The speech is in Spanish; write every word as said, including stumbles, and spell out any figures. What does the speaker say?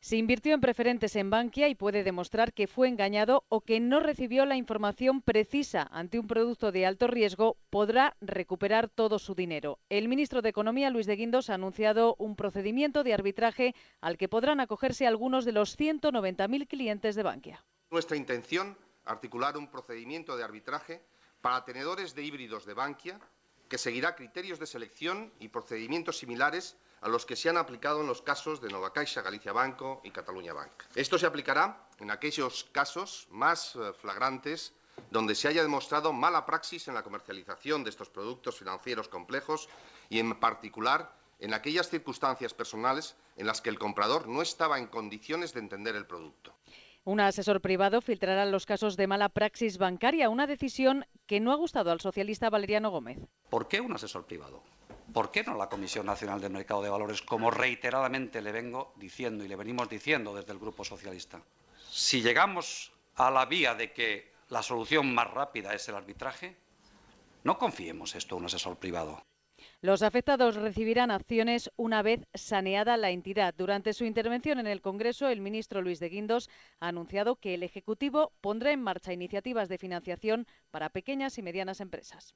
Si invirtió en preferentes en Bankia y puede demostrar que fue engañado o que no recibió la información precisa ante un producto de alto riesgo, podrá recuperar todo su dinero. El ministro de Economía, Luis de Guindos, ha anunciado un procedimiento de arbitraje al que podrán acogerse algunos de los ciento noventa mil clientes de Bankia. Nuestra intención, articular un procedimiento de arbitraje para tenedores de híbridos de Bankia que seguirá criterios de selección y procedimientos similares a los que se han aplicado en los casos de Nova Caixa, Galicia Banco y Cataluña Bank. Esto se aplicará en aquellos casos más flagrantes donde se haya demostrado mala praxis en la comercialización de estos productos financieros complejos y, en particular, en aquellas circunstancias personales en las que el comprador no estaba en condiciones de entender el producto. Un asesor privado filtrará los casos de mala praxis bancaria, una decisión que no ha gustado al socialista Valeriano Gómez. ¿Por qué un asesor privado? ¿Por qué no la Comisión Nacional del Mercado de Valores, como reiteradamente le vengo diciendo y le venimos diciendo desde el Grupo Socialista? Si llegamos a la vía de que la solución más rápida es el arbitraje, no confiemos esto a un asesor privado. Los afectados recibirán acciones una vez saneada la entidad. Durante su intervención en el Congreso, el ministro Luis de Guindos ha anunciado que el Ejecutivo pondrá en marcha iniciativas de financiación para pequeñas y medianas empresas.